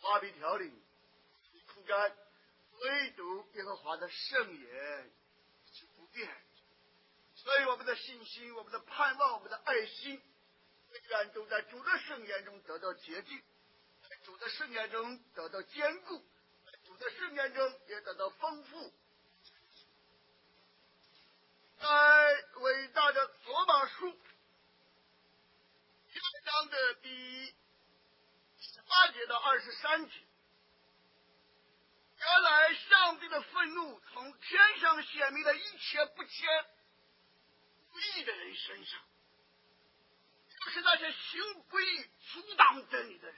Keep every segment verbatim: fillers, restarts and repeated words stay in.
阿比条里枯干，唯独耶和华的圣言是不变。所以我们的信心、我们的盼望、我们的爱心，虽然都在主的圣言中得到洁净，在主的圣言中得到坚固，在主的圣言中也得到丰富。在伟大的罗马书第二章的第十八节到二十三节，原来上帝的愤怒从天上显明了一切不谦不义的人身上，就是那些行不义阻挡真理的人。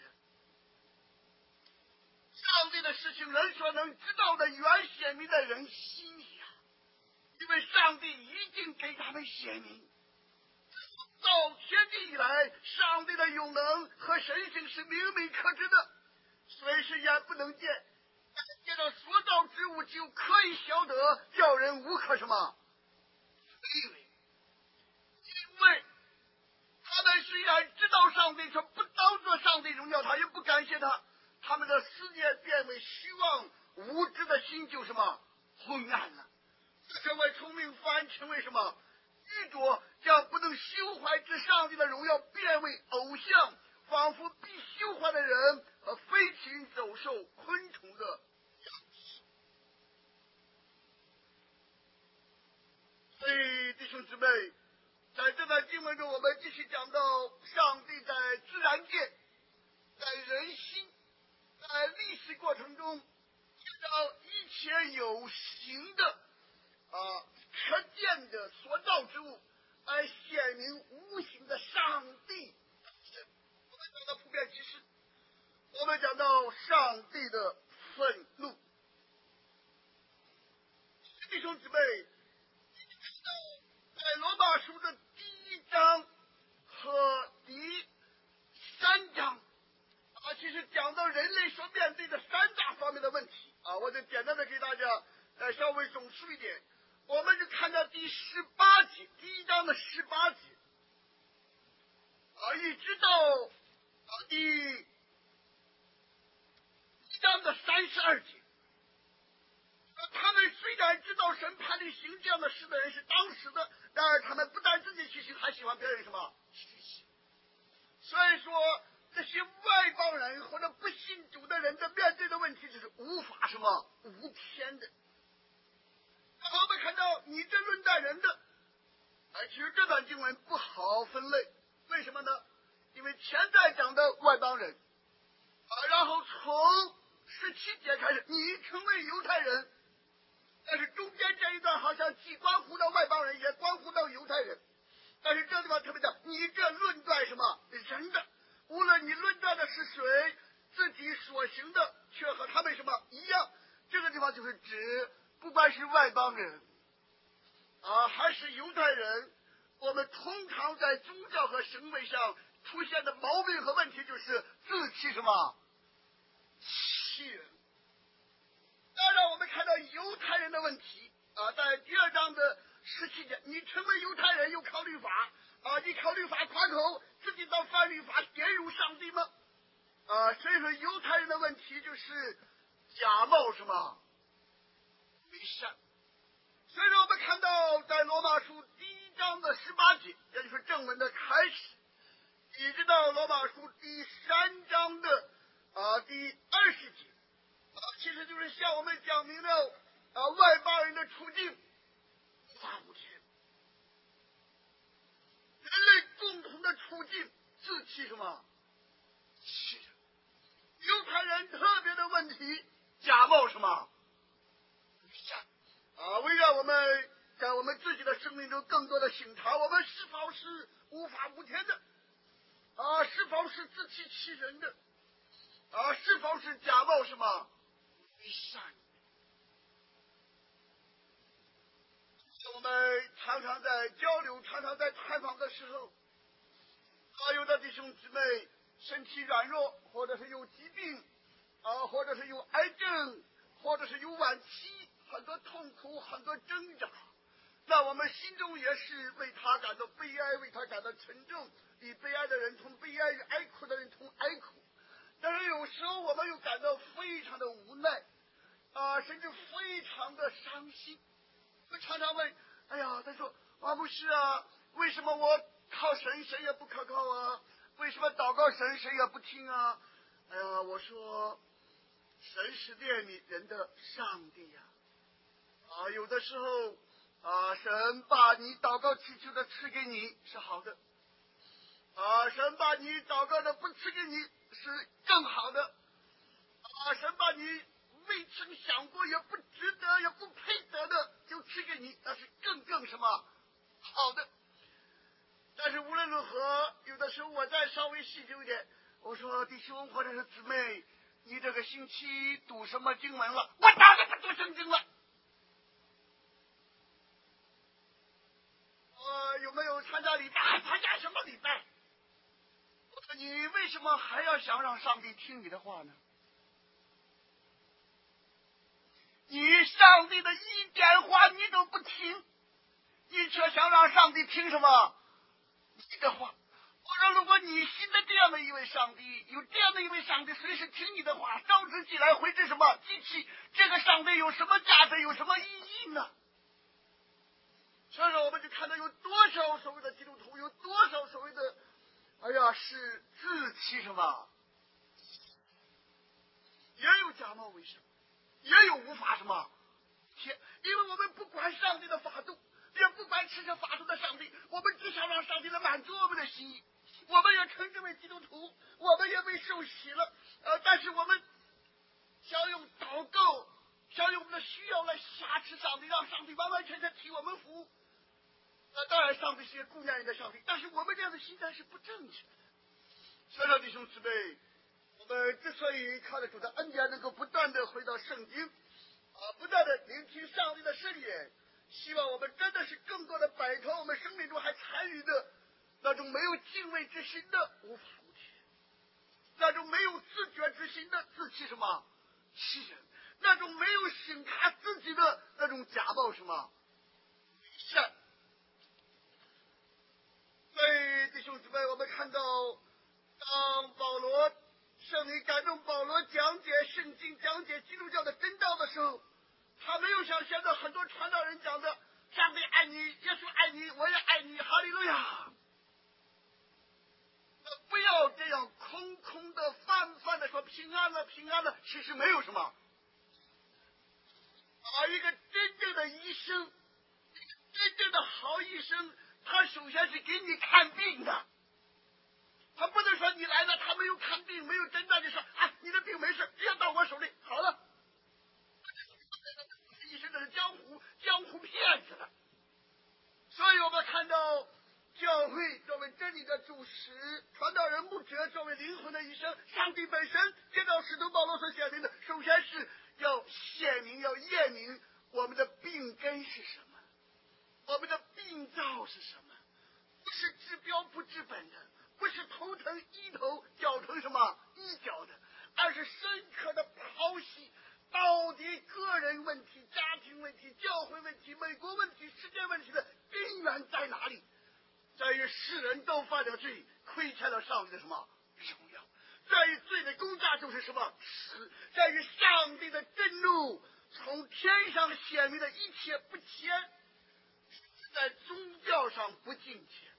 上帝的事情人所能知道的原显明在人心里啊，因为上帝已经给他们显明。到天地以来，上帝的永能和神性是明明可知的，虽是眼不能见，但见到所造之物就可以晓得，叫人无可什么非为。因为他们虽然知道上帝，却不当作上帝荣耀他，也不感谢他，他们的思念变为虚妄，无知的心就什么昏暗了。这成为聪明反成为什么愚拙，将不能修怀之上帝的荣耀变为偶像，仿佛必修怀的人和飞禽走兽昆虫的样式。所以弟兄姊妹，在这段经文中，我们继续讲到上帝在自然界、在人心、在历史过程中，见到一切有形的啊可见的所造之物，来显明无形的上帝。我们讲到普遍启示，我们讲到上帝的愤怒。弟兄姊妹，在罗马书的第一章和第三章啊，其实讲到人类所面对的三大方面的问题啊，我就简单的给大家呃稍微总述一点。我们就看到第十八节，第一章的十八节啊，一直到啊第一章的三十二节。他们虽然知道神判里行这样的事的人是当时的，然而他们不但自己去行，还喜欢别人什么去行。所以说，这些外邦人或者不信主的人的面对的问题就是无法什么无天的。然后我们看到你这论断人的，哎，其实这段经文不好分类，为什么呢？因为前在讲的外邦人啊，然后从十七节开始，你成为犹太人，但是中间这一段好像既关乎到外邦人，也关乎到犹太人。但是这地方特别讲，你这论断什么人的，无论你论断的是谁，自己所行的却和他们什么一样。这个地方就是指不管是外邦人啊，还是犹太人，我们通常在宗教和行为上出现的毛病和问题就是自欺什么欺人。当然我们看到犹太人的问题啊，在第二章的十七节，你成为犹太人又靠律法啊，你靠律法夸口，自己到犯律法玷辱上帝吗？啊，所以说犹太人的问题就是假冒什么为善。所以说我们看到在罗马书第一章的十八节，也就是正文的开始，一直到罗马书第三章的啊第二十节啊，其实就是向我们讲明了啊外邦人的处境无法无天，人类共同的处境自欺什么欺人。犹太人特别的问题，假冒什么善啊，为让我们在我们自己的生命中更多的省察，我们是否是无法无天的啊，是否是自欺欺人的啊，是否是假冒什么为善。我们常常在交流，常常在探访的时候啊，有的弟兄姊妹身体软弱，或者是有疾病啊，或者是有癌症，或者是有晚期，很多痛苦，很多挣扎，那我们心中也是为他感到悲哀，为他感到沉重，与悲哀的人同悲哀，与哀哭的人同哀哭。 但是有时候我们又感到非常的无奈啊，甚至非常的伤心。我常常问，哎呀，他说王牧师啊，为什么我靠神谁也不可靠啊？为什么祷告神谁也不听啊？哎呀，我说神是怜悯人的上帝呀、啊！啊，有的时候啊，神把你祷告祈求的赐给你是好的，啊，神把你祷告的不赐给你是更好的，啊，神把你未曾想过也不值得也不配得的就赐给你，那是更更什么好的。但是无论如何，有的时候我再稍微细究一点，我说弟兄或者是姊妹，你这个星期读什么经文了？我当然不读圣经了。呃，有没有参加礼拜？参加什么礼拜？我说你为什么还要想让上帝听你的话呢？你上帝的一点话你都不听，你却想让上帝听什么？你的话。我说如果你信的这样的一位上帝，有这样的一位上帝随时听你的话，招之即来回之什么机器，这个上帝有什么价值，有什么意义呢？所以说我们就看到有多少所谓的基督徒，有多少所谓的哎呀是自欺什么，也有假冒伪善，也有无法什么天，因为我们不管上帝的法度，也不管持着法度的上帝，我们只想让上帝来满足我们的心意。我们也称之为基督徒，我们也被受洗了，呃，但是我们想用祷告，想用我们的需要来挟持上帝，让上帝完完全全替我们服务。那当然，上帝是一个顾念人的上帝，但是我们这样的心态是不正确的。所以说，弟兄姊妹，我们之所以靠着主的恩典，能够不断的回到圣经，啊，不断的聆听上帝的圣言，希望我们真的是更多的摆脱我们生命中还残余的那种没有敬畏之心的无法无天，那种没有自觉之心的自欺什么欺人，那种没有省察自己的那种假冒什么善。所以弟兄姊妹，我们看到当保罗圣灵感动保罗讲解圣经、讲解基督教的真道的时候，他没有像现在很多传道人讲的上帝爱你，耶稣爱你，我也爱你，哈利路亚。不要这样空空的泛泛的说平安了平安了，其实没有什么。而一个真正的医生，一个真正的好医生，他首先是给你看病的，他不能说你来了他没有看病没有诊断就说哎你的病没事，只要到我手里好了。医生这是江湖江湖骗子的。所以我们看到教会作为真理的主持，传道人牧者作为灵魂的医生，上帝本身接到使徒保罗所显明的，首先是要显明要验明我们的病根是什么，我们的病灶是什么，不是治标不治本的，不是头疼医头脚疼什么医脚的，而是深刻的剖析到底个人问题、家庭问题、教会问题、美国问题、世界问题的根源在哪里？在于世人都犯了罪，亏欠了上帝的什么荣耀？在于罪的工价就是什么死？在于上帝的震怒从天上显明的一切不谦，在宗教上不敬虔，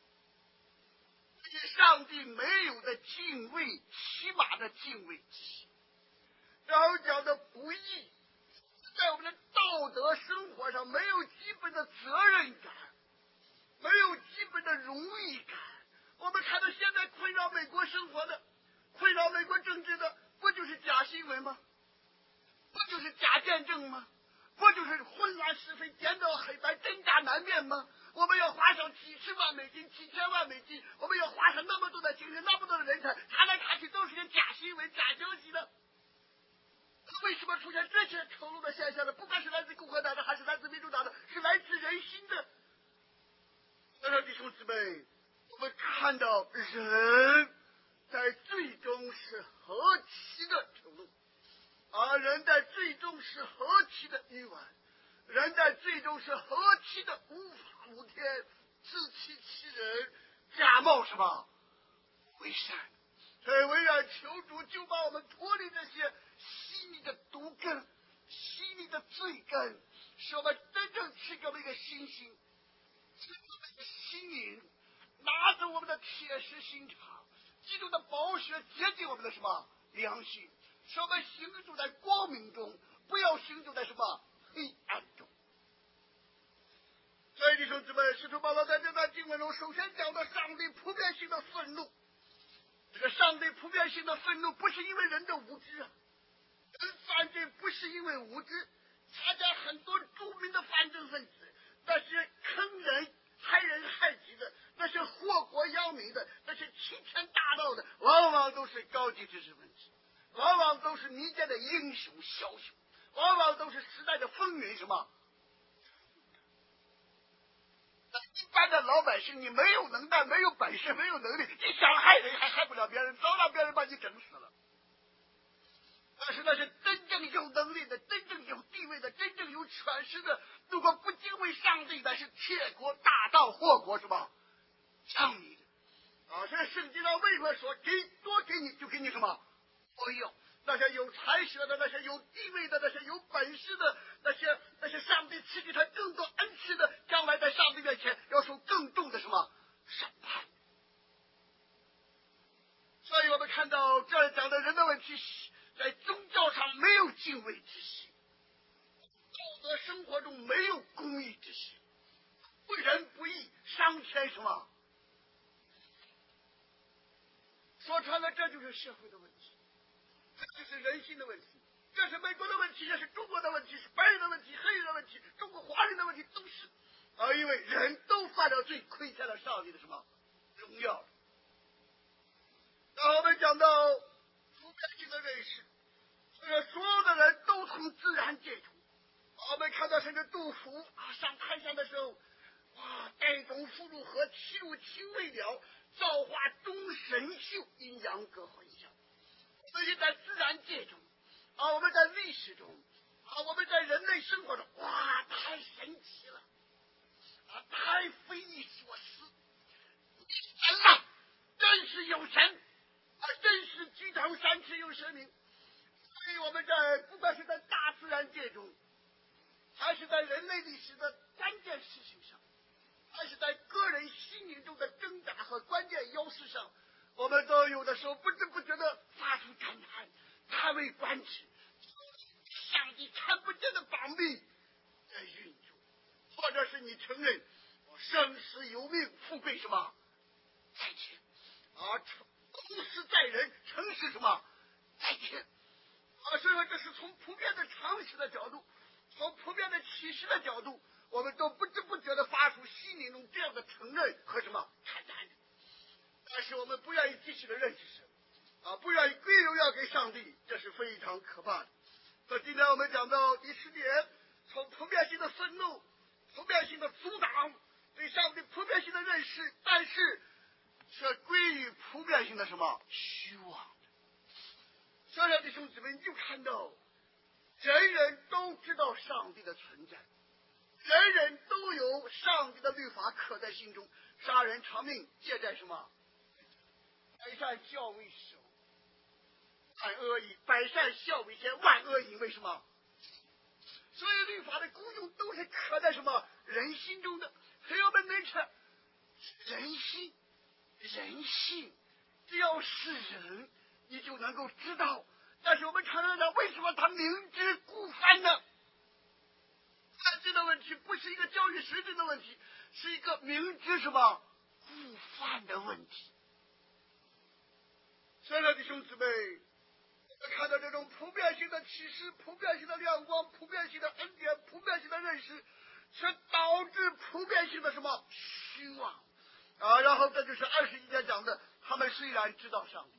对上帝没有的敬畏，起码的敬畏之心。然后讲的不义，在我们的道德生活上没有基本的责任感，没有基本的荣誉感。我们看到现在困扰美国生活的，困扰美国政治的，不就是假新闻吗？不就是假见证吗？不就是混乱是非、颠倒黑白、真假难辨吗？我们要花上几十万美金、几千万美金，我们要花上那么多的精力、那么多的人才，看来看去都是些假新闻、假消息的。为什么出现这些丑陋的现象呢？不管是来自共和党的还是来自民主党的，是来自人心的。所以说弟兄姊妹，我们看到人在最终是何其的丑陋，而人在最终是何其的愚顽，人在最终是何其的无法无天，自欺欺人，假冒什么为善。 所以为了求主就把我们脱离这些细腻的毒根、细腻的罪根，使我们真正赐给我们一个信心，赐给我们一个心灵，拿着我们的铁石心肠，基督的宝血洁净我们的什么良心，使我们行走在光明中，不要行走在什么黑暗中。所以弟兄姊妹，使徒保罗在这段经文中首先讲到上帝普遍性的愤怒。这个上帝普遍性的愤怒不是因为人的无知啊，人犯罪不是因为无知，参加很多著名的犯罪分子，那些坑人害人害己的，那些祸国殃民的，那些欺天大盗的，往往都是高级知识分子，往往都是民间的英雄枭雄，往往都是时代的风云什么。一般的老百姓，你没有能耐，没有本事，没有能力，你想害人还害不了别人，早让别人把你整死了。但是那些真正有能力的、真正有地位的、真正有权势的，如果不敬畏上帝，那是窃国大盗、祸国是吧？仗义的啊！所以圣经上为什么说给多给你就给你什么？不要那些有才学的、那些有地位的、那些有本事的、那些那些上帝赐给他更多恩赐的，将来在上帝面前要受更重的什么审判。所以我们看到这儿讲的人的问题，在宗教上没有敬畏之心，道德生活中没有公义之心，不仁不义，伤天什么？说穿了，这就是社会的问题，这就是人性的问题，这是美国的问题，这是中国的问题，是白人的问题，黑人的问题，中国华人的问题，都是啊，因为人都犯了罪，亏欠了上帝的什么荣耀。那我们讲到普遍性的认识，这个所有的人都从自然界中，我们看到甚至杜甫啊上泰山的时候，哇，岱宗复入河，其入青未了，造化钟神秀，阴阳各混淆。所以在自然界中啊，我们在历史中啊，我们在人类生活中，哇，太神奇了啊，太匪夷所思。神啊，真是有神啊，真是举头三尺有神明。所以我们在不管是在大自然界中，还是在人类历史的关键事情上，还是在个人心灵中的挣扎和关键要事上，我们都有的时候不知不觉的发出感叹，叹为观止。上帝看不见的保密在运作，或者是你承认生死由命，富贵什么在天啊，公事在人，诚实什么在天啊。所以说，这是从普遍的常识的角度，从普遍的启示的角度，我们都不知不觉的发出心灵中这样的承认和什么感叹。但是我们不愿意继续的认识神啊，不愿意归荣耀给上帝，这是非常可怕的。所以今天我们讲到第十点，从普遍性的愤怒、普遍性的阻挡，对上帝普遍性的认识，但是却归于普遍性的什么虚妄的。所以弟兄姊妹，你就看到人人都知道上帝的存在，人人都有上帝的律法刻在心中，杀人偿命戒在什么？百善孝为首，万恶以百善孝为先，万恶以为什么？所有律法的功用都是刻在什么人心中的。所以我们能看人性，人性，只要是人，你就能够知道。但是我们常常讲，为什么他明知故犯呢？犯罪的问题不是一个教育实质的问题，是一个明知什么故犯的问题。所以说，弟兄姊妹，我们看到这种普遍性的启示、普遍性的亮光、普遍性的恩典、普遍性的认识，却导致普遍性的什么虚妄啊！然后这就是二十一节讲的，他们虽然知道上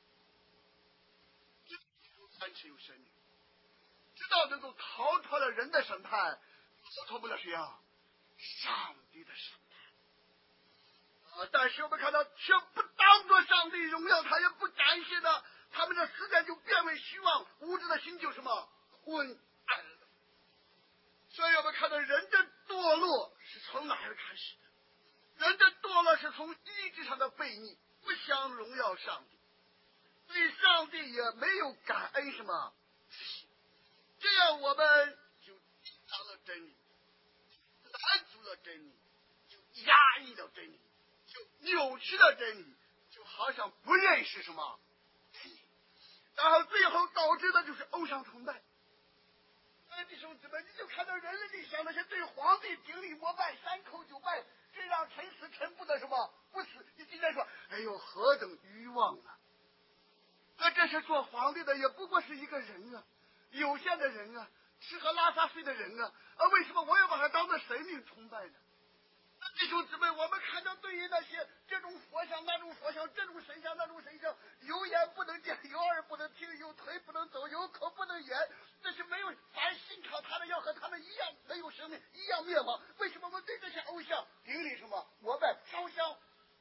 帝，三尺有神明，知道能够逃脱了人的审判，逃脱不了谁啊？上帝的审判。啊！但是我们看到，却不当作上帝荣耀他，也不感谢他，他们的思想就变为虚妄，无知的心就什么昏暗了。所以我们看到人的堕落是从哪儿开始的？人的堕落是从意志上的悖逆，不想荣耀上帝。 对上帝也没有感恩什么，这样我们就抵挡了真理，拦阻了真理，就压抑了真理，就扭曲了真理，就好像不认识什么真理，然后最后导致的就是偶像崇拜。哎，弟兄姊妹，你就看到人类历史上那些对皇帝顶礼膜拜、三叩九拜，这让臣死臣不得什么不死。你今天说，哎呦，何等欲望啊！那这是做皇帝的，也不过是一个人啊，有限的人啊，吃喝拉撒睡的人啊，啊，为什么我要把他当做神明崇拜呢？弟兄姊妹，我们看到对于那些这种佛像、那种佛像、这种神像、那种神像，有眼不能见，有耳不能听，有腿不能走，有口不能言，这是没有凡信靠他的要和他们一样没有生命，一样灭亡。为什么我们对这些偶像顶礼什么膜拜烧香？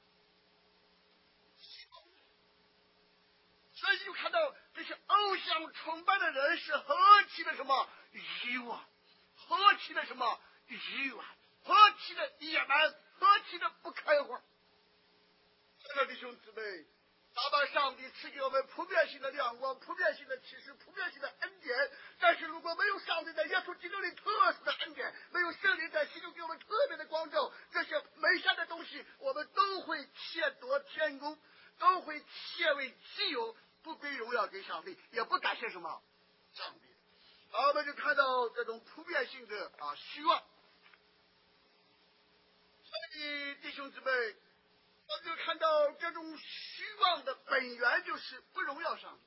所以就看到这些偶像崇拜的人是何其的什么欲望，何其的什么欲望，何其的野蛮，何其的不开化。亲爱的弟兄姊妹，他把上帝赐给我们普遍性的亮光、普遍性的启示、普遍性的恩典，但是如果没有上帝在耶稣基督里特殊的恩典，没有圣灵在心中给我们特别的光照，这些美善的东西我们都会窃夺天工，都会窃为己有，不归荣耀给上帝，也不感谢什么上帝。好，我们就看到这种普遍性的啊虚妄。所以弟兄姊妹，我们就看到这种虚妄的本源就是不荣耀上帝。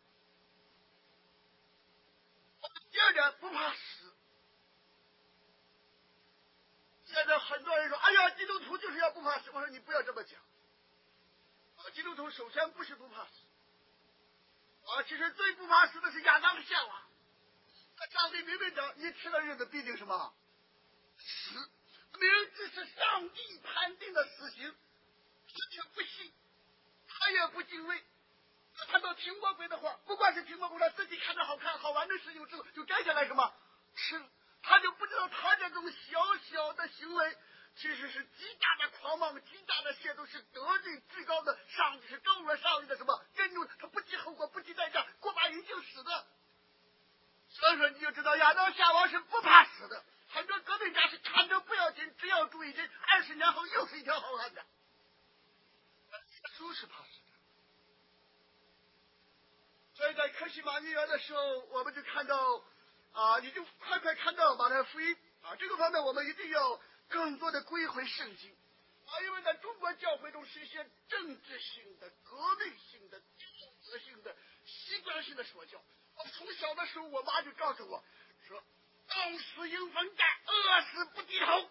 第二点，不怕死。现在很多人说，哎呀，基督徒就是要不怕死。我说你不要这么讲。啊，基督徒首先不是不怕死。啊，其实最不怕死的是亚当夏娃。上帝明明讲，你吃的日子必定什么死，明知是上帝判定的死刑，他却不信，他也不敬畏。他看到听魔鬼的话，不管是听魔鬼，他自己看着好看好玩的事情之后，就摘下来什么吃，他就不知道他这种小小的行为其实是极大的狂妄，极大的亵渎，是得罪至高的上帝，是咒了上帝的什么真怒，他不计后果，不计代价，过把瘾就死的。所以说你就知道亚当夏娃是不怕死的，很多革命家是看着不要紧，只要注意这二十年后又是一条好汉的。耶稣是怕死的。所以在克西马尼园的时候，我们就看到啊，你就快快看到马太福音啊，这个方面我们一定要更多的归回圣经啊，因为在中国教会中是一些政治性的、革命性的、道德性的、习惯性的说教。我从小的时候，我妈就告诉我说：“当死迎风干，饿死不低头。”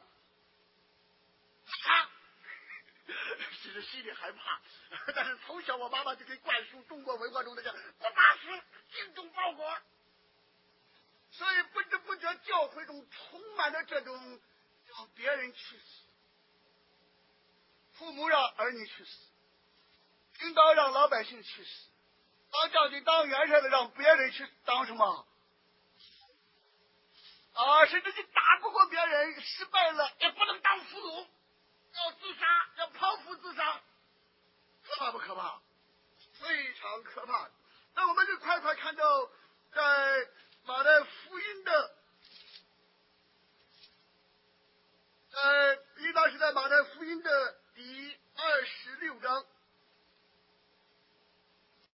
啊，其实心里害怕，但是从小我妈妈就给灌输中国文化中的讲不怕死，精忠报国。所以不知不觉教会中充满了这种让别人去死，父母让儿女去死，领导让老百姓去死。当将军当元帅的让别人去当什么啊？甚至你打不过别人，失败了也不能当俘虏，要自杀，要剖腹自杀，可怕不可怕？非常可怕。